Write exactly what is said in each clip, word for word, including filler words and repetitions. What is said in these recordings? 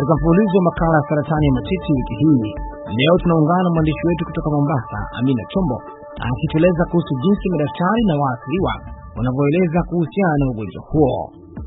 Katika mfululizo wa makala ya saratani ya matiti wiki hii, leo tunaungana na mwandishi wetu kutoka Mombasa, Amina Chombo, akitueleza kuhusu jinsi madaktari na waathiriwa wanavyoeleza kuhusiana na ugonjwa huo.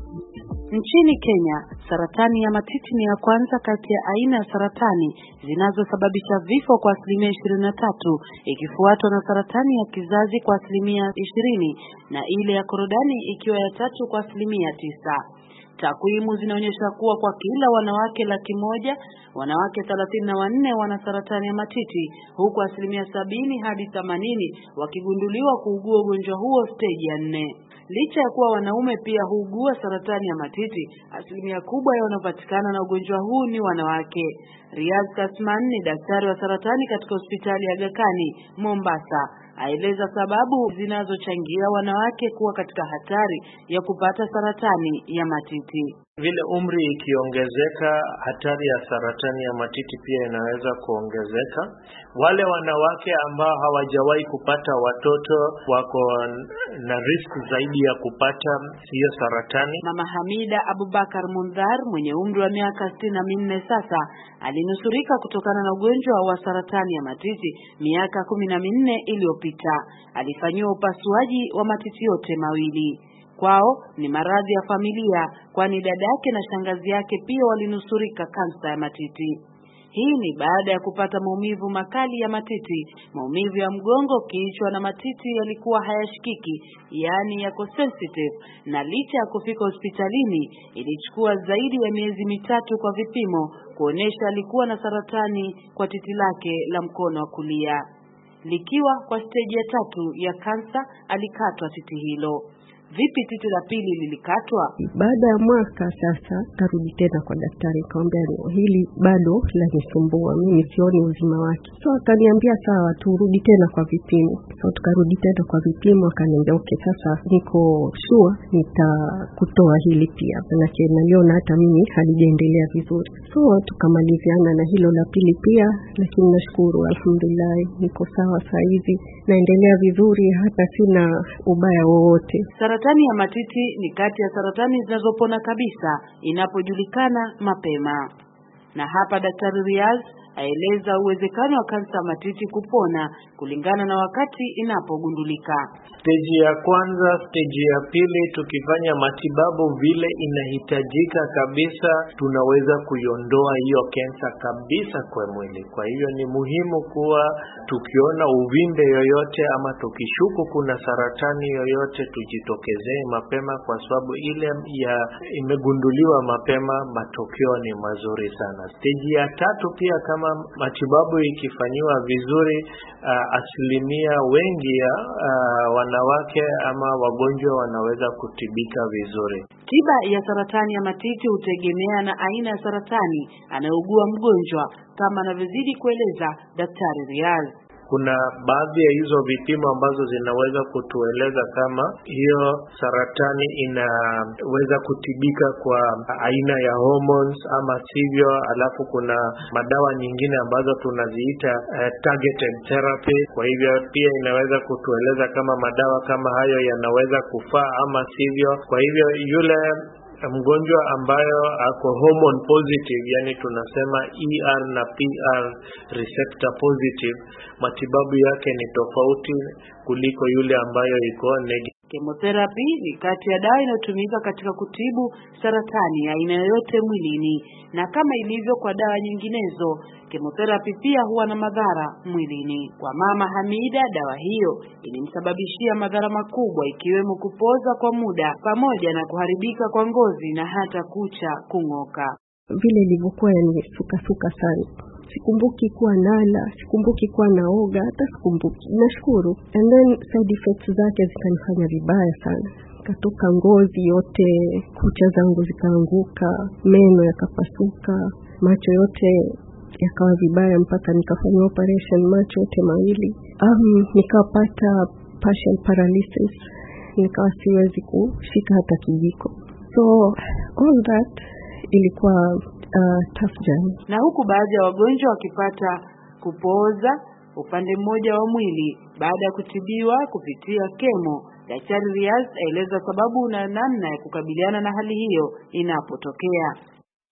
Nchini Kenya, saratani ya matiti ni ya kwanza kati ya aina ya saratani zinazosababisha vifo kwa asilimia ishirini na tatu, ikifuatwa na saratani ya kizazi kwa asilimia ishirini na ile ya korodani ikiwa ya tatu kwa asilimia tisa. Takwimu zinaonyesha kuwa kwa kila wanawake laki moja, wanawake thelathini na wanne wana saratani ya matiti, huku asilimia sabini hadi themanini wakigunduliwa kuugua ugonjwa huo stage ya nne. Licha ya kuwa wanaume pia huugua saratani ya matiti, asilimia kubwa ya wanaopatikana na ugonjwa huu ni wanawake. Riaz Kasman ni daktari wa saratani katika hospitali ya Aga Khan, Mombasa. Aeleza sababu zinazochangia wanawake kuwa katika hatari ya kupata saratani ya matiti. Vile umri ikiongezeka, hatari ya saratani ya matiti pia inaweza kuongezeka. Wale wanawake ambao hawajawahi kupata watoto wako na risk zaidi ya kupata hiyo saratani. Mama Hamida Abubakar Mundhar mwenye umri wa miaka sitini na minne sasa alinusurika kutokana na ugonjwa wa saratani ya matiti miaka kumi na minne iliyopita. Alifanyiwa upasuaji wa matiti yote mawili. Kwao ni maradhi ya familia, kwani dadake na shangazi yake pia walinusurika kansa ya matiti. Hii ni baada ya kupata maumivu makali ya matiti, maumivu ya mgongo, kichwa na matiti yalikuwa hayashikiki, yani yako sensitive, na licha ya kufika hospitalini ilichukua zaidi ya miezi mitatu kwa vipimo kuonesha alikuwa na saratani kwa titi lake la mkono wa kulia. Likiwa kwa stage ya tatu ya kansa, alikatwa titi hilo. Vipi titi la pili lilikatwa? Baada ya mwaka sasa karudi tena kwa daktari, nikamwambia hili bado lanisumbua, mimi sioni uzima wake. So akaniambia sawa, turudi tena kwa vipimo. So tukarudi tena kwa vipimo, akaniambia okay, sasa niko sure nitakutoa hili pia, manake naliona hata mimi halijaendelea vizuri. So tukamaliziana na hilo la pili pia, lakini nashukuru alhamdulillah niko sawa sasa hivi, naendelea vizuri, hata sina ubaya wowote. Saratani ya matiti ni kati ya saratani zinazopona kabisa inapojulikana mapema. Na hapa Daktari Riaz aeleza uwezekano wa kansa ya matiti kupona kulingana na wakati inapogundulika. Stage ya kwanza, stage ya pili, tukifanya matibabu vile inahitajika kabisa, tunaweza kuiondoa hiyo kansa kabisa kwa mwili. Kwa hiyo ni muhimu kuwa tukiona uvimbe yoyote ama tukishuku kuna saratani yoyote, tujitokezee mapema, kwa sababu ile ya imegunduliwa mapema matokeo ni mazuri sana. Stage ya tatu pia, kama matibabu ikifanywa vizuri, uh, asilimia wengi ya uh, wanawake ama wagonjwa wanaweza kutibika vizuri. Tiba ya saratani ya matiti hutegemea na aina ya saratani anayougua mgonjwa, kama anavyozidi kueleza Daktari Riaz. Kuna baadhi ya hizo vipimo ambazo zinaweza kutueleza kama hiyo saratani inaweza kutibika kwa aina ya hormones ama sivyo. Alafu kuna madawa nyingine ambazo tunaziita uh, targeted therapy. Kwa hivyo pia inaweza kutueleza kama madawa kama hayo yanaweza kufaa ama sivyo. Kwa hivyo yule mgonjwa ambayo ako hormone positive, yani tunasema E R na P R receptor positive, matibabu yake ni tofauti kuliko yule ambayo iko negative. Chemotherapy ni kati ya dawa inayotumika katika kutibu saratani ya aina yoyote mwilini, na kama ilivyo kwa dawa nyinginezo, chemotherapy pia huwa na madhara mwilini. Kwa Mama Hamida, dawa hiyo ilimsababishia madhara makubwa, ikiwemo kupoza kwa muda pamoja na kuharibika kwa ngozi na hata kucha kung'oka. Vile ilivyokuwa yani suka suka sana. Sikumbuki kuwa nala, sikumbuki kuwa naoga, hata sikumbuki. Nashukuru. And then side effects zake zikanifanya vibaya sana. Katoka ngozi yote, kucha zangu zikaanguka, meno yakapasuka, macho yote yakawa vibaya, mpaka nikafanya operation macho yote mawili. Um, nikapata partial paralysis, nikawa siwezi kushika hata kijiko. So all that ilikuwa Uh, tough journey. Na huku baadhi ya wagonjwa wakipata kupooza upande mmoja wa mwili baada ya kutibiwa kupitia kemo, Daktari Riaz aeleza sababu na namna ya kukabiliana na hali hiyo inapotokea.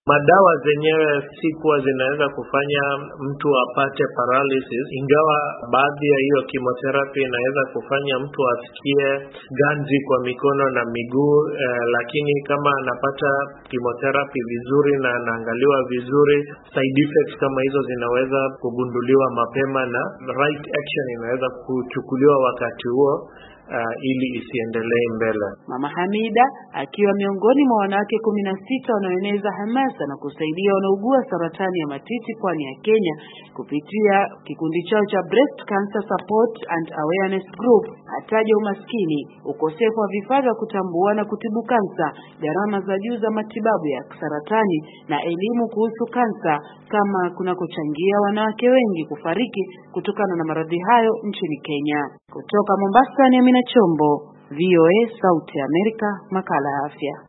Madawa zenyewe si kuwa zinaweza kufanya mtu apate paralysis, ingawa baadhi ya hiyo chemotherapy inaweza kufanya mtu asikie ganzi kwa mikono na miguu, eh, lakini kama anapata chemotherapy vizuri na anaangaliwa vizuri, side effects kama hizo zinaweza kugunduliwa mapema na right action inaweza kuchukuliwa wakati huo, Uh, ili isiendelee mbele. Mama Hamida akiwa miongoni mwa wanawake kumi na sita wanaoeneza hamasa na kusaidia wanaougua saratani ya matiti pwani ya Kenya kupitia kikundi chao cha Breast Cancer Support and Awareness Group, ataja umaskini, ukosefu wa vifaa vya kutambua na kutibu kansa, gharama za juu za matibabu ya saratani na elimu kuhusu kansa kama kunakochangia wanawake wengi kufariki kutokana na maradhi hayo nchini Kenya. Kutoka Mombasa ni Amina Chombo, V O A Sauti ya Amerika, makala ya afya.